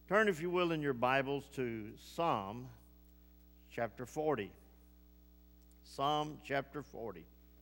Turn, if you will, in your Bibles to Psalm chapter 40. Psalm chapter 40.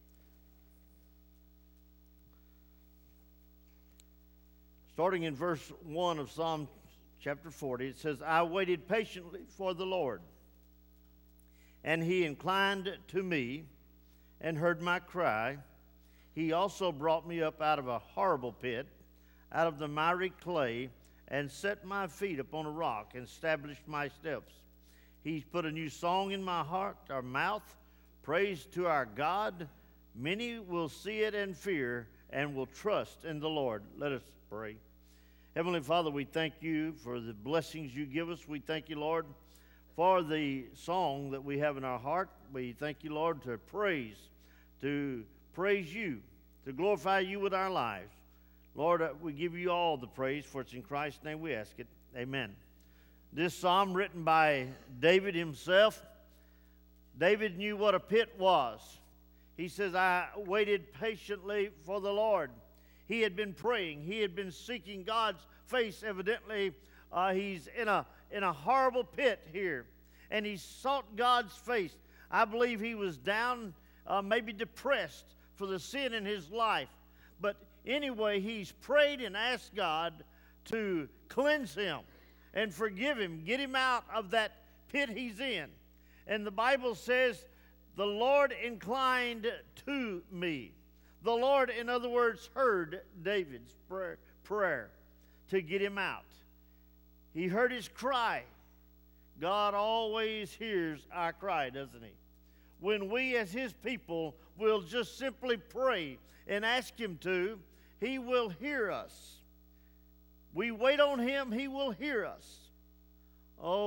Starting in verse 1 of Psalm chapter 40, it says, I waited patiently for the Lord, and he inclined to me and heard my cry. He also brought me up out of a horrible pit, out of the miry clay, and set my feet upon a rock and established my steps. He's put a new song in my heart, our mouth, praise to our God. Many will see it and fear and will trust in the Lord. Let us pray. Heavenly Father, we thank you for the blessings you give us. We thank you, Lord, for the song that we have in our heart. We thank you, Lord, to praise you, to glorify you with our lives. Lord, we give you all the praise, for it's in Christ's name we ask it. Amen. This psalm, written by David himself, David knew what a pit was. He says, I waited patiently for the Lord. He had been praying. He had been seeking God's face, evidently. He's in a horrible pit here, and he sought God's face. I believe he was down, maybe depressed for the sin in his life. But anyway, he's prayed and asked God to cleanse him and forgive him, get him out of that pit he's in. And the Bible says, the Lord inclined to me. The Lord, in other words, heard David's prayer to get him out. He heard his cry. God always hears our cry, doesn't he? When we as his people will just simply pray and ask him to, he will hear us. We wait on him, he will hear us. Oh,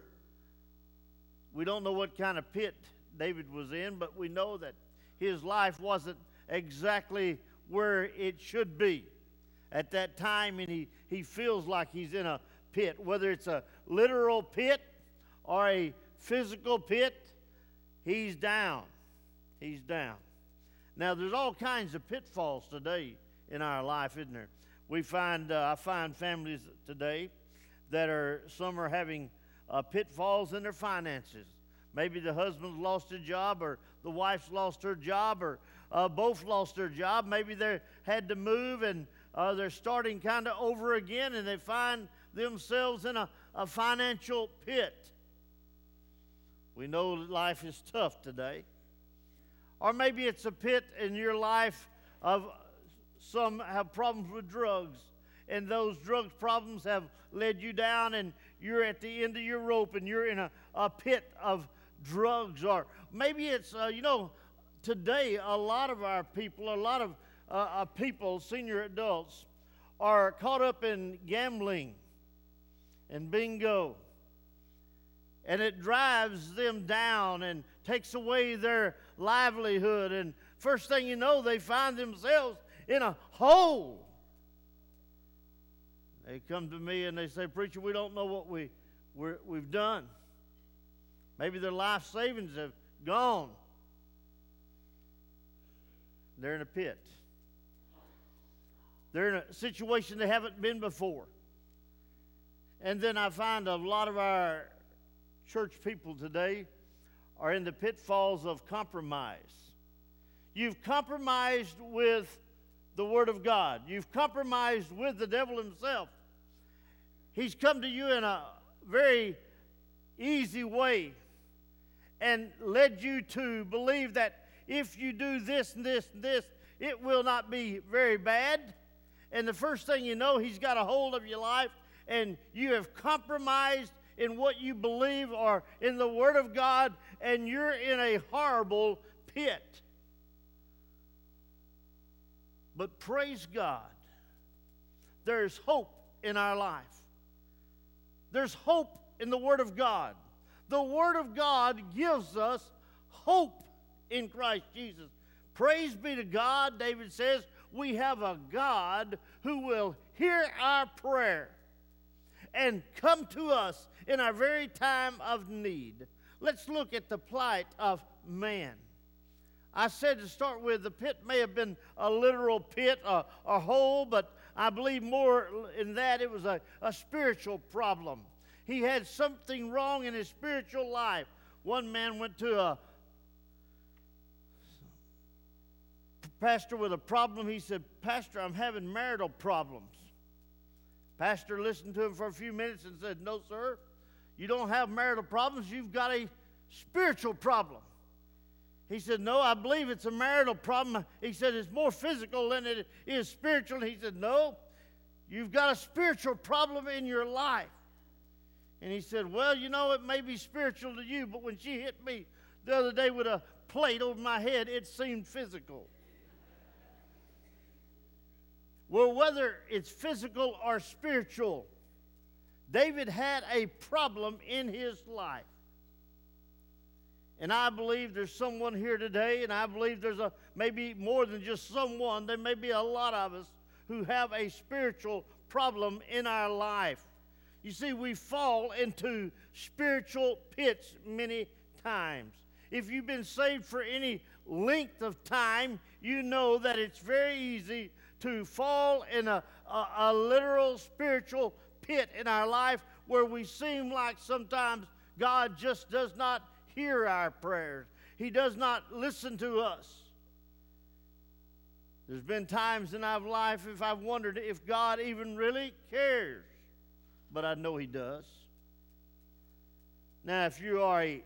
we don't know what kind of pit David was in, but we know that his life wasn't exactly where it should be at that time, and he feels like he's in a pit. Whether it's a literal pit or a physical pit, he's down. He's down. Now, there's all kinds of pitfalls today in our life, isn't there? I find families today that some are having pitfalls in their finances. Maybe the husband's lost a job, or the wife's lost her job, or both lost their job. Maybe they had to move, and they're starting kind of over again, and they find themselves in a financial pit. We know life is tough today. Or maybe it's a pit in your life of some have problems with drugs, and those drug problems have led you down, and you're at the end of your rope, and you're in a pit of drugs. Or maybe it's, today a lot of people, senior adults, are caught up in gambling and bingo. And it drives them down and takes away their livelihood. And first thing you know, they find themselves in a hole. They come to me and they say, Preacher, we don't know what we've done. Maybe their life savings have gone. They're in a pit. They're in a situation they haven't been before. And then I find a lot of our church people today are in the pitfalls of compromise. You've compromised with the Word of God. You've compromised with the devil himself. He's come to you in a very easy way and led you to believe that if you do this and this and this, it will not be very bad. And the first thing you know, he's got a hold of your life, and you have compromised in what you believe or in the Word of God, and you're in a horrible pit. But praise God, there's hope in our life. There's hope in the Word of God. The Word of God gives us hope in Christ Jesus. Praise be to God, David says, we have a God who will hear our prayer and come to us in our very time of need. Let's look at the plight of man. I said to start with, the pit may have been a literal pit, a hole, but I believe more in that it was a spiritual problem. He had something wrong in his spiritual life. One man went to a pastor with a problem. He said, "Pastor, I'm having marital problems." Pastor listened to him for a few minutes and said, "No, sir, you don't have marital problems. You've got a spiritual problem." He said, "No, I believe it's a marital problem." He said, "It's more physical than it is spiritual." He said, "No, you've got a spiritual problem in your life." And he said, "Well, you know, it may be spiritual to you, but when she hit me the other day with a plate over my head, it seemed physical." Well, whether it's physical or spiritual, David had a problem in his life. And I believe there's someone here today, and I believe there's maybe more than just someone. There may be a lot of us who have a spiritual problem in our life. You see, we fall into spiritual pits many times. If you've been saved for any length of time, you know that it's very easy to fall in a literal spiritual pit in our life where we seem like sometimes God just does not hear our prayers. He does not listen to us. There's been times in our life if I've wondered if God even really cares, but I know He does. Now, if you are a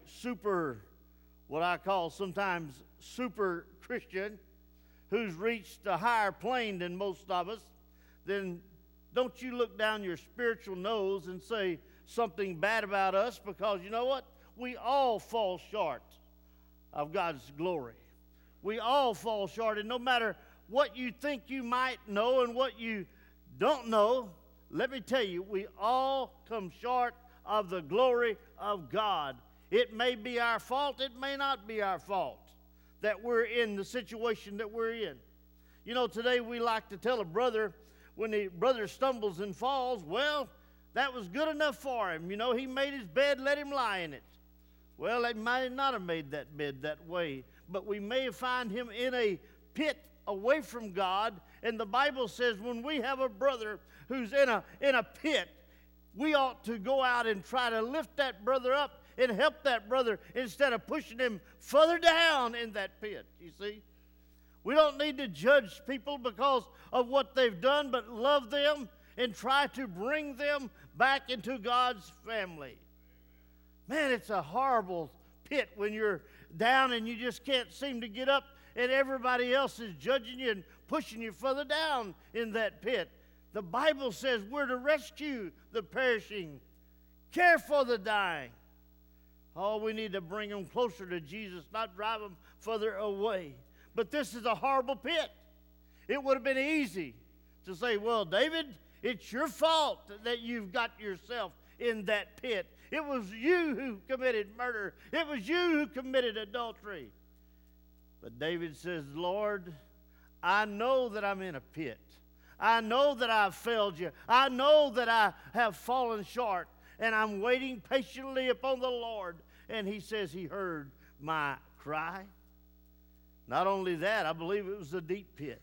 what I call sometimes super Christian, who's reached a higher plane than most of us, then don't you look down your spiritual nose and say something bad about us, because you know what? We all fall short of God's glory. We all fall short, and no matter what you think you might know and what you don't know, let me tell you, we all come short of the glory of God. It may be our fault, it may not be our fault that we're in the situation that we're in. You know, today we like to tell a brother when the brother stumbles and falls, well, that was good enough for him. You know, he made his bed, let him lie in it. Well, they might not have made that bed that way, but we may find him in a pit away from God. And the Bible says when we have a brother who's in a pit, we ought to go out and try to lift that brother up and help that brother instead of pushing him further down in that pit, you see. We don't need to judge people because of what they've done, but love them and try to bring them back into God's family. Man, it's a horrible pit when you're down and you just can't seem to get up, and everybody else is judging you and pushing you further down in that pit. The Bible says we're to rescue the perishing, care for the dying. Oh, we need to bring them closer to Jesus, not drive them further away. But this is a horrible pit. It would have been easy to say, well, David, it's your fault that you've got yourself in that pit. It was you who committed murder. It was you who committed adultery. But David says, Lord, I know that I'm in a pit. I know that I've failed you. I know that I have fallen short. And I'm waiting patiently upon the Lord. And he says he heard my cry. Not only that, I believe it was a deep pit.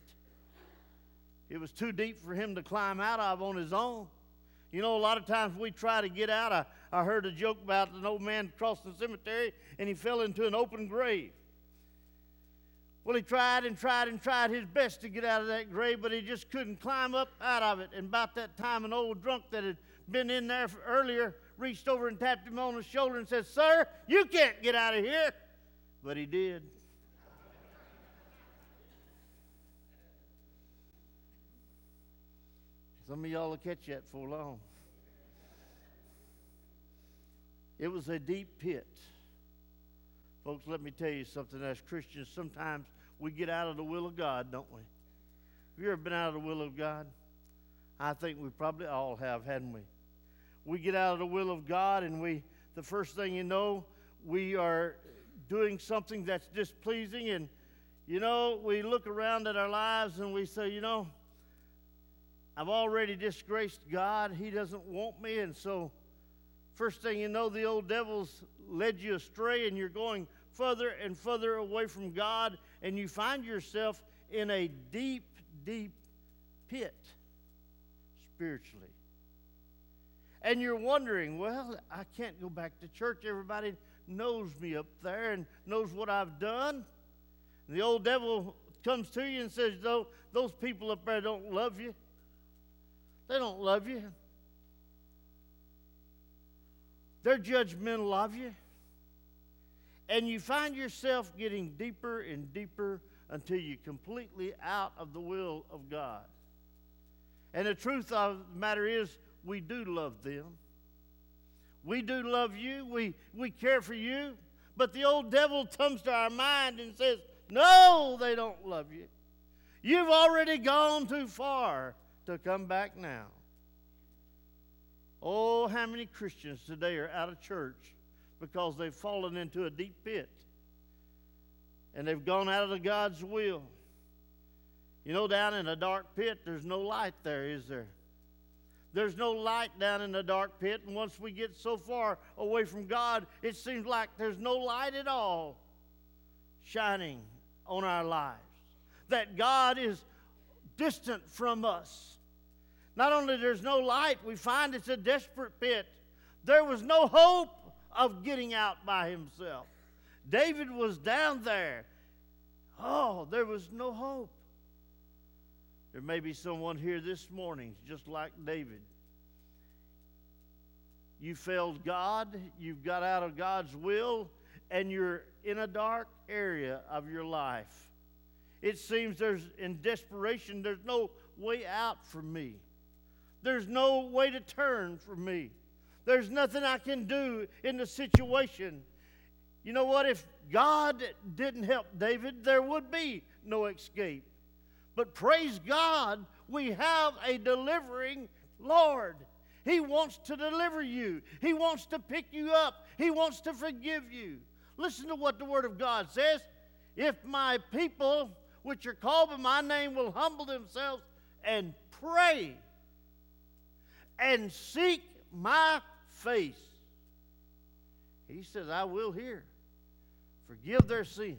It was too deep for him to climb out of on his own. You know, a lot of times we try to get out. I heard a joke about an old man crossing the cemetery, and he fell into an open grave. Well, he tried and tried and tried his best to get out of that grave, but he just couldn't climb up out of it. And about that time, an old drunk that had been in there earlier reached over and tapped him on the shoulder and said, "Sir, you can't get out of here." But he did. Some of y'all will catch that for long. It was a deep pit. Folks, let me tell you something. As Christians, sometimes we get out of the will of God, don't we? Have you ever been out of the will of God? I think we probably all have, hadn't we? We get out of the will of God, and the first thing you know, we are doing something that's displeasing, and, you know, we look around at our lives and we say, you know, I've already disgraced God. He doesn't want me, and so first thing you know, the old devil's led you astray, and you're going further and further away from God, and you find yourself in a deep, deep pit. spiritually. And you're wondering, well, I can't go back to church. Everybody knows me up there and knows what I've done. And the old devil comes to you and says, those people up there don't love you. They don't love you. They're judgmental of you. And you find yourself getting deeper and deeper until you're completely out of the will of God. And the truth of the matter is, we do love them. We do love you. We care for you. But the old devil comes to our mind and says, no, they don't love you. You've already gone too far to come back now. Oh, how many Christians today are out of church because they've fallen into a deep pit and they've gone out of God's will. You know, down in a dark pit, there's no light there, is there? There's no light down in the dark pit, and once we get so far away from God, it seems like there's no light at all shining on our lives. That God is distant from us. Not only there's no light, we find it's a desperate pit. There was no hope of getting out by himself. David was down there. Oh, there was no hope. There may be someone here this morning just like David. You failed God, you've got out of God's will, and you're in a dark area of your life. It seems in desperation, there's no way out for me. There's no way to turn for me. There's nothing I can do in the situation. You know what? If God didn't help David, there would be no escape. But praise God, we have a delivering Lord. He wants to deliver you. He wants to pick you up. He wants to forgive you. Listen to what the Word of God says. If my people, which are called by my name, will humble themselves and pray and seek my face, he says, I will hear. Forgive their sin.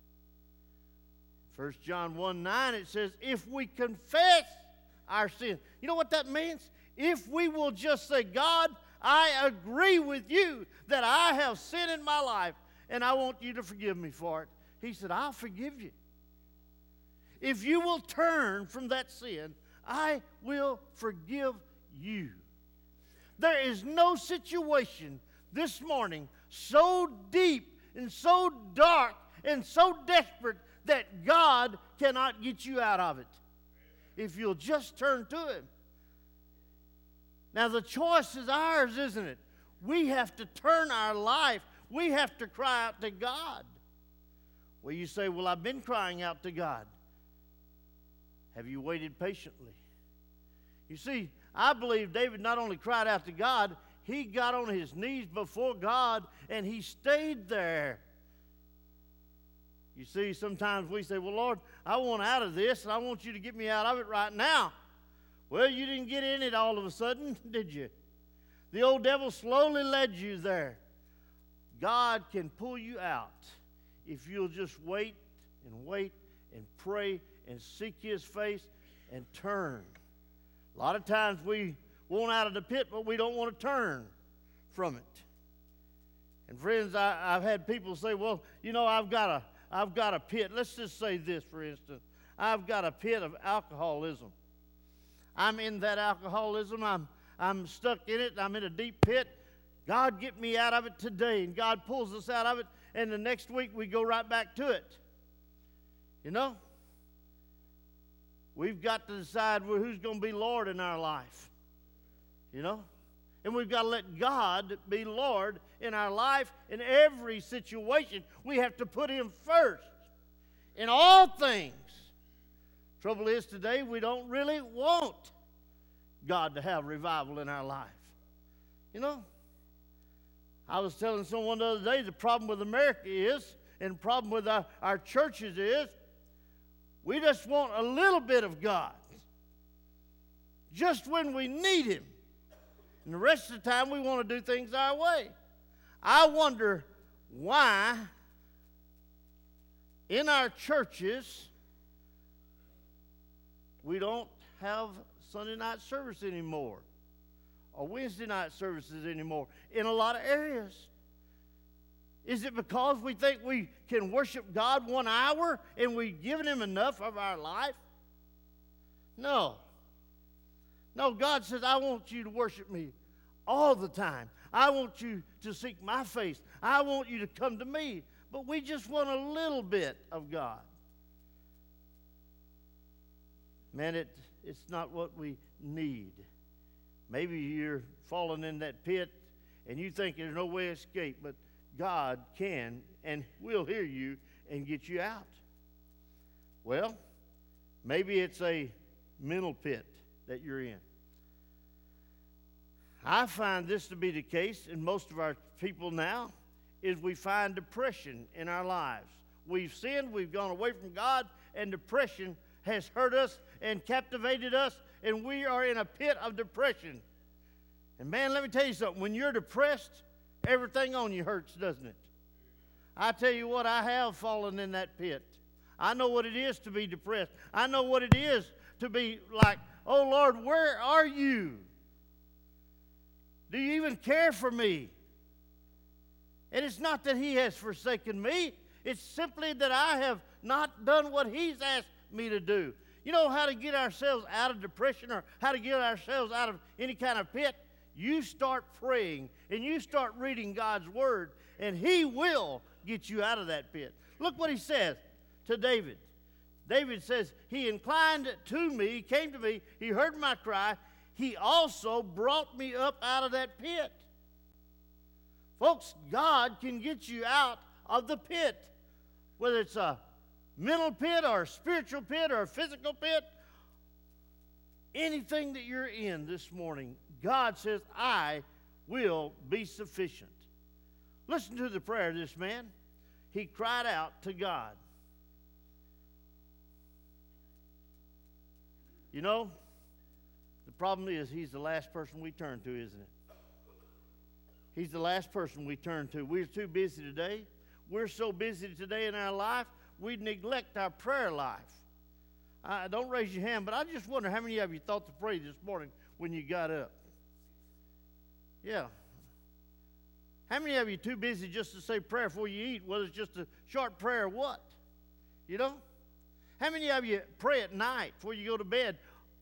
1 John 1:9, it says, if we confess our sin. You know what that means? If we will just say, God, I agree with you that I have sin in my life, and I want you to forgive me for it. He said, I'll forgive you. If you will turn from that sin, I will forgive you. There is no situation this morning so deep and so dark and so desperate that God cannot get you out of it if you'll just turn to Him. Now the choice is ours, isn't it? We have to turn our life. We have to cry out to God. Well, you say, well, I've been crying out to God. Have you waited patiently? You see, I believe David not only cried out to God, he got on his knees before God and he stayed there. You see, sometimes we say, well, Lord, I want out of this and I want you to get me out of it right now. Well, you didn't get in it all of a sudden, did you? The old devil slowly led you there. God can pull you out if you'll just wait and pray and seek His face and turn. A lot of times we want out of the pit, but we don't want to turn from it. And friends, I've had people say, well, you know, I've got a pit. Let's just say this, for instance. I've got a pit of alcoholism. I'm in that alcoholism. I'm stuck in it. I'm in a deep pit. God, get me out of it today. And God pulls us out of it, and the next week we go right back to it. You know? We've got to decide who's going to be Lord in our life. You know? And we've got to let God be Lord in our life in every situation. We have to put Him first in all things. Trouble is today we don't really want God to have revival in our life. You know? I was telling someone the other day the problem with America is, and the problem with our churches is, we just want a little bit of God. Just when we need Him. And the rest of the time we want to do things our way. I wonder why in our churches we don't have Sunday night service anymore or Wednesday night services anymore in a lot of areas. Is it because we think we can worship God 1 hour and we've given Him enough of our life? No. No, God says, I want you to worship me all the time. I want you to seek my face. I want you to come to me. But we just want a little bit of God. Man, it's not what we need. Maybe you're falling in that pit and you think there's no way to escape, but God can and will hear you and get you out. Well, maybe it's a mental pit that you're in. I find this to be the case in most of our people now, is we find depression in our lives. We've sinned, we've gone away from God, and depression has hurt us and captivated us, and we are in a pit of depression. And man, let me tell you something. When you're depressed, everything on you hurts, doesn't it? I tell you what, I have fallen in that pit. I know what it is to be depressed. I know what it is to be like, oh Lord, where are you? Do you even care for me? And it's not that He has forsaken me. It's simply that I have not done what He's asked me to do. You know how to get ourselves out of depression or how to get ourselves out of any kind of pit? You start praying and you start reading God's Word, and He will get you out of that pit. Look what He says to David. David says, He inclined to me, He came to me, He heard my cry, He also brought me up out of that pit. Folks, God can get you out of the pit, whether it's a mental pit or a spiritual pit or a physical pit. Anything that you're in this morning, God says, I will be sufficient. Listen to the prayer of this man. He cried out to God. You know, the problem is he's the last person we turn to, isn't it? He's the last person we turn to. We're too busy today. We're so busy today in our life, we neglect our prayer life. Don't raise your hand, but I just wonder how many of you thought to pray this morning when you got up? Yeah. How many of you too busy just to say prayer before you eat, whether it's just a short prayer or what? You know? How many of you pray at night before you go to bed?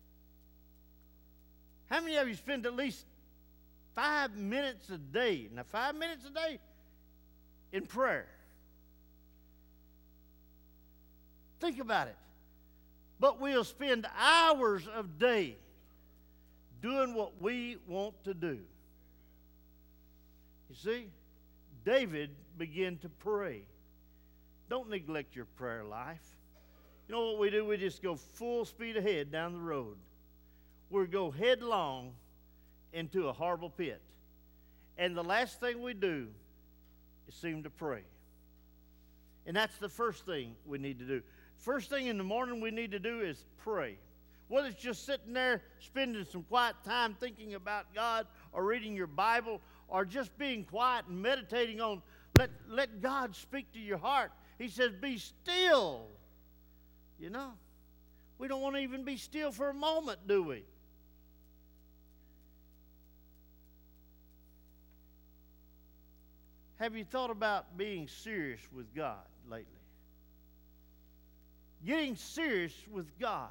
How many of you spend at least 5 minutes a day? Now, 5 minutes a day in prayer. Think about it. But we'll spend hours of day doing what we want to do. You see, David began to pray. Don't neglect your prayer life. You know what we do? We just go full speed ahead down the road. We go headlong into a horrible pit. And the last thing we do is seem to pray. And that's the first thing we need to do. First thing in the morning we need to do is pray. Whether it's just sitting there spending some quiet time thinking about God or reading your Bible or just being quiet and meditating on, let God speak to your heart. He says, be still. You know, we don't want to even be still for a moment, do we? Have you thought about being serious with God lately? Getting serious with God.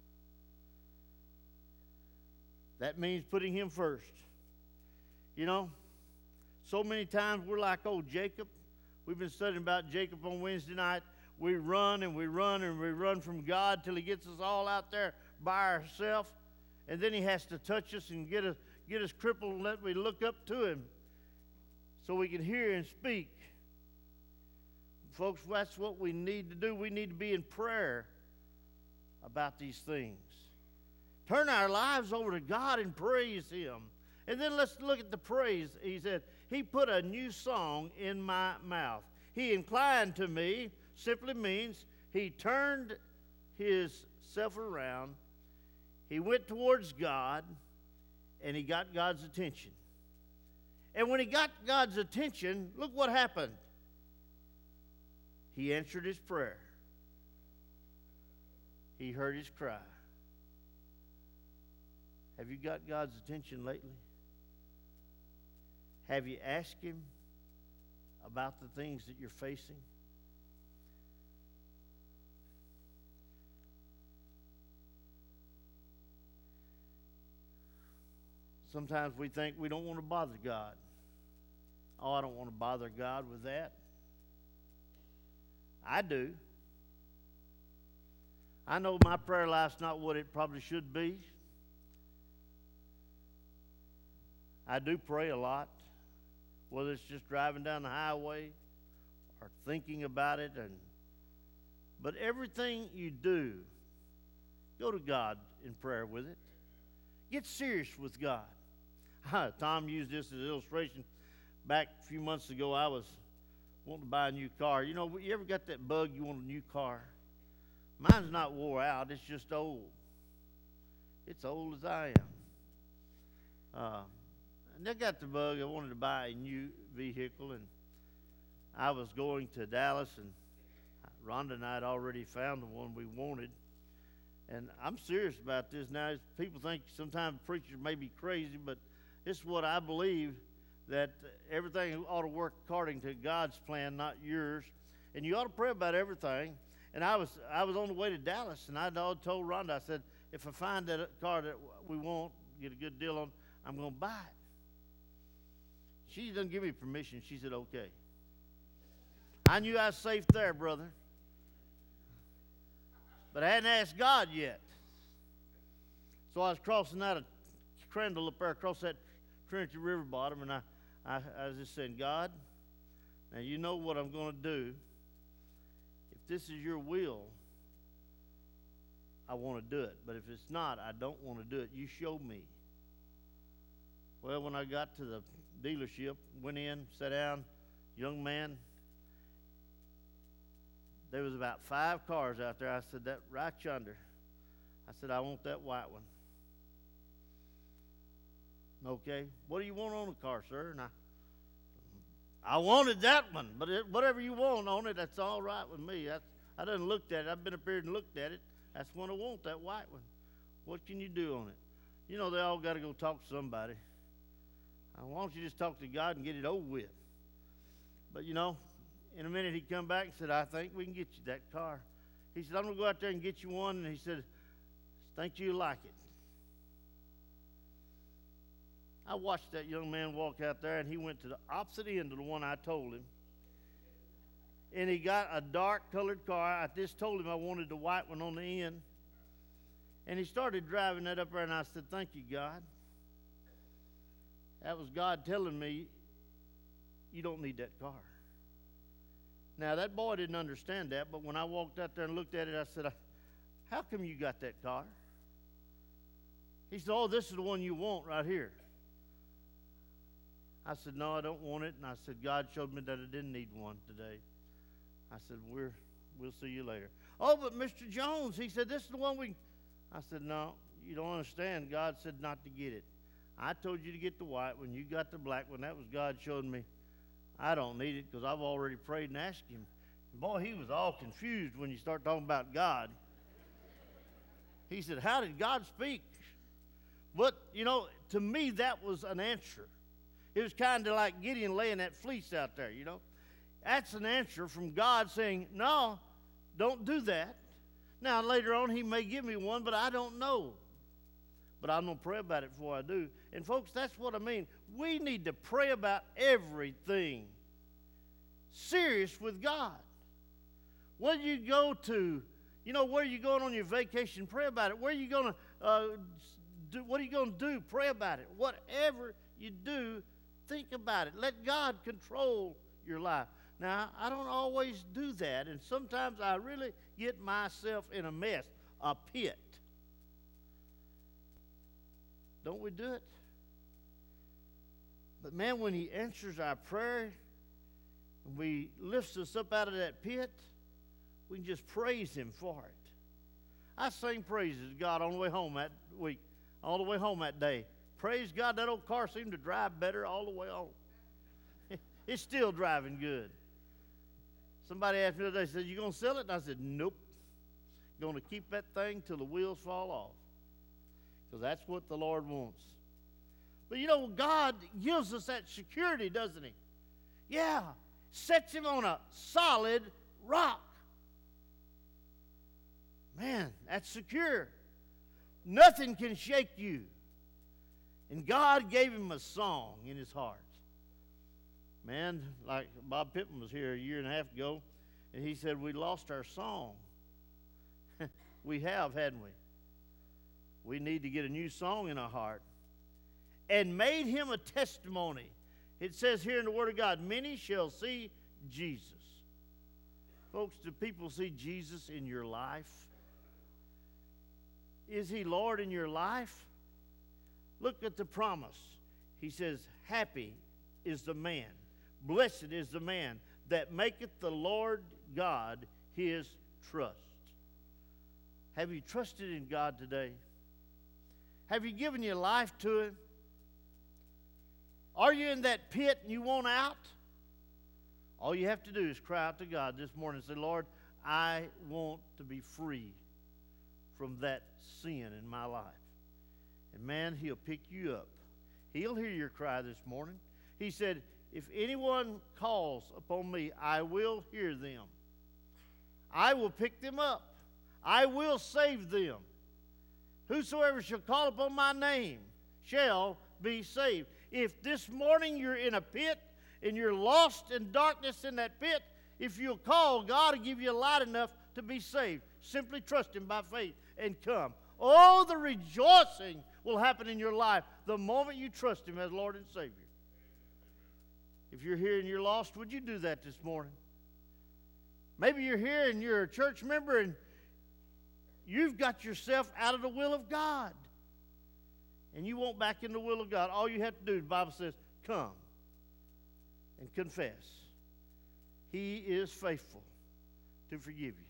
That means putting Him first. You know, so many times we're like old Jacob. We've been studying about Jacob on Wednesday night. We run and we run and we run from God till He gets us all out there by ourselves. And then He has to touch us and get us crippled and let we look up to Him so we can hear and speak. Folks, that's what we need to do. We need to be in prayer about these things. Turn our lives over to God and praise Him. And then let's look at the praise. He said, He put a new song in my mouth. He inclined to me simply means He turned Himself around. He went towards God, and He got God's attention. And when He got God's attention, look what happened. He answered his prayer. He heard his cry. Have you got God's attention lately? Have you asked Him about the things that you're facing? Sometimes we think we don't want to bother God. Oh, I don't want to bother God with that. I do. I know my prayer life's not what it probably should be. I do pray a lot, whether it's just driving down the highway or thinking about it. But everything you do, go to God in prayer with it. Get serious with God. Tom used this as an illustration. Back a few months ago, I was wanting to buy a new car. You know, you ever got that bug you want a new car? Mine's not wore out. It's just old. It's old as I am. And I got the bug. I wanted to buy a new vehicle, and I was going to Dallas, and Rhonda and I had already found the one we wanted. And I'm serious about this now. People think sometimes preachers may be crazy, but this is what I believe, that everything ought to work according to God's plan, not yours. And you ought to pray about everything. And I was on the way to Dallas, and I told Rhonda, I said, if I find that car that we want, get a good deal on, I'm going to buy it. She doesn't give me permission. She said, okay. I knew I was safe there, brother. But I hadn't asked God yet. So I was crossing out of Crandall up there, across that Trinity River bottom, and I was just saying, God, now you know what I'm going to do. If this is your will, I want to do it. But if it's not, I don't want to do it. You show me. Well, when I got to the dealership, went in, sat down, young man, there was about 5 cars out there. I said, that right yonder. I said, I want that white one. Okay, what do you want on the car, sir? And I wanted that one, but whatever you want on it, that's all right with me. I done looked at it. I've been up here and looked at it. That's what I want, that white one. What can you do on it? You know, they all got to go talk to somebody. Why don't you just talk to God and get it over with? But, you know, in a minute he'd come back and said, I think we can get you that car. He said, I'm going to go out there and get you one. And he said, think you'll like it. I watched that young man walk out there, and he went to the opposite end of the one I told him. And he got a dark-colored car. I just told him I wanted the white one on the end. And he started driving that up there, and I said, thank you, God. That was God telling me, you don't need that car. Now, that boy didn't understand that, but when I walked out there and looked at it, I said, how come you got that car? He said, oh, this is the one you want right here. I said, no, I don't want it. And I said, God showed me that I didn't need one today. I said, we'll see you later. Oh, but Mr. Jones, he said, this is the one we... I said, no, you don't understand. God said not to get it. I told you to get the white one. You got the black one. That was God showing me. I don't need it because I've already prayed and asked him. And boy, he was all confused when you start talking about God. He said, how did God speak? But, you know, to me, that was an answer. It was kind of like Gideon laying that fleece out there, you know. That's an answer from God saying, no, don't do that. Now, later on, he may give me one, but I don't know. But I'm going to pray about it before I do. And, folks, that's what I mean. We need to pray about everything. Serious with God. Whether you go to, you know, where are you going on your vacation? Pray about it. Where are you going to do? What are you going to do? Pray about it. Whatever you do, think about it. Let God control your life. Now, I don't always do that, and sometimes I really get myself in a mess, a pit. Don't we do it? But man, when he answers our prayer, when he lifts us up out of that pit, we can just praise him for it. I sang praises to God on the way home that week, all the way home that day. Praise God, that old car seemed to drive better all the way home. It's still driving good. Somebody asked me the other day, said, you going to sell it? And I said, nope. Going to keep that thing till the wheels fall off. because that's what the Lord wants. But you know, God gives us that security, doesn't He? Yeah, sets him on a solid rock. Man, that's secure. Nothing can shake you. And God gave him a song in his heart. Man, like Bob Pittman was here a year and a half ago, and he said, we lost our song. We have, hadn't we? We need to get a new song in our heart. And made him a testimony. It says here in the Word of God, many shall see Jesus. Folks, do people see Jesus in your life? Is He Lord in your life? Look at the promise. He says, happy is the man, blessed is the man that maketh the Lord God his trust. Have you trusted in God today? Have you given your life to Him? Are you in that pit and you want out? All you have to do is cry out to God this morning and say, Lord, I want to be free from that sin in my life. And man, He'll pick you up. He'll hear your cry this morning. He said, if anyone calls upon me, I will hear them. I will pick them up. I will save them. Whosoever shall call upon my name shall be saved. If this morning you're in a pit and you're lost in darkness in that pit, if you'll call, God will give you a light enough to be saved. Simply trust Him by faith and come. Oh, the rejoicing will happen in your life the moment you trust Him as Lord and Savior. If you're here and you're lost, would you do that this morning? Maybe you're here and you're a church member and you've got yourself out of the will of God. And you want back in the will of God. All you have to do, the Bible says, come and confess. He is faithful to forgive you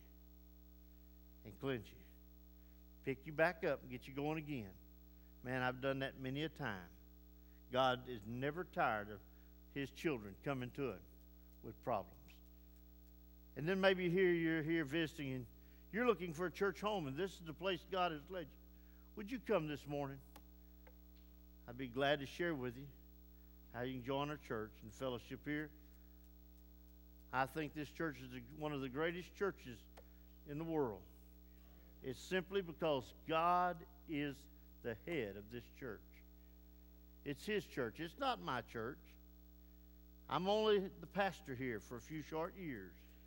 and cleanse you. Pick you back up and get you going again. Man, I've done that many a time. God is never tired of His children coming to Him with problems. And then maybe you're here visiting and you're looking for a church home and this is the place God has led you. Would you come this morning? I'd be glad to share with you how you can join our church and fellowship here. I think this church is one of the greatest churches in the world. It's simply because God is the head of this church. It's His church. It's not my church. I'm only the pastor here for a few short years.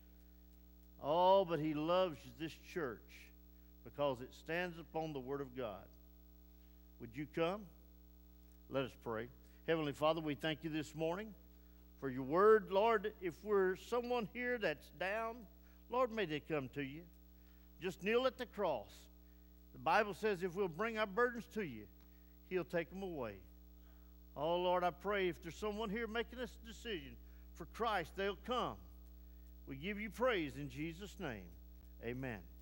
Oh, but He loves this church because it stands upon the Word of God. Would you come? Let us pray. Heavenly Father, we thank You this morning for Your Word. Lord, if we're someone here that's down, Lord, may they come to You. Just kneel at the cross. The Bible says if we'll bring our burdens to You, He'll take them away. Oh, Lord, I pray if there's someone here making this decision for Christ, they'll come. We give You praise in Jesus' name. Amen.